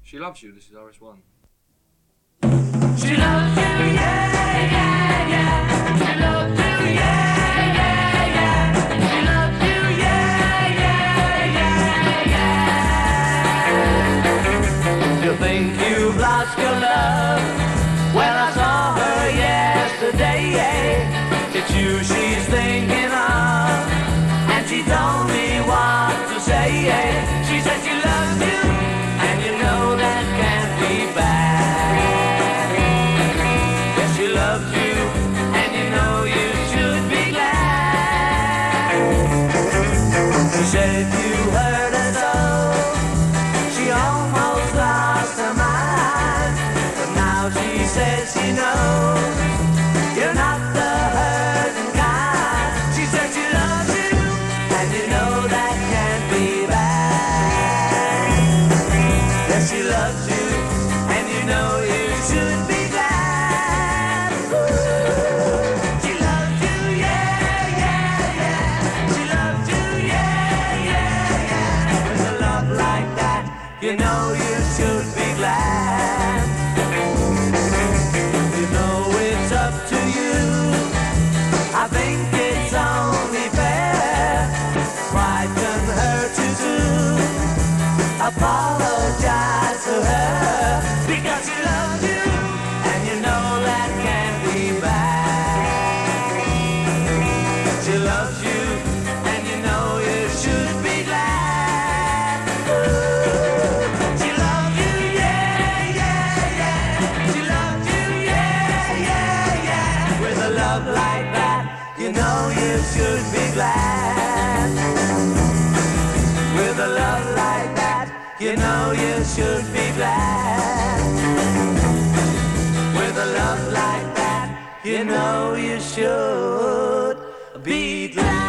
She Loves You, this is RS1. She loves you, yeah, yeah, yeah. She loves you, yeah, yeah, yeah. She loves you, yeah, yeah, yeah, yeah. You think you've lost your love? Well, I saw her yesterday. It's you she's thinking of, and she told me what to say. She said she loves you, and you know that can't be bad. Yes, she loves you, and you know you should be glad. She said if you hurt her so, she almost lost her mind. But now she says she knows you're not the hurting kind. She said she loves you, and you know that can't be bad. Yes, she loves you, and you know you should be glad. Ooh. She loves you, yeah, yeah, yeah. She loves you, yeah, yeah, yeah. With a love like that, you know you should be glad. You know it's up to you. I think it's only fair. Pride can hurt you too. Apologize to her because she loves you, and you know that can't be bad. She loves you, and you know you should be glad. Ooh. She loves you, yeah, yeah, yeah. She loves you, yeah, yeah, yeah. With a love like that, you know you should be glad. With a love like that, you know you should be glad. With a love like that, you know you should be glad.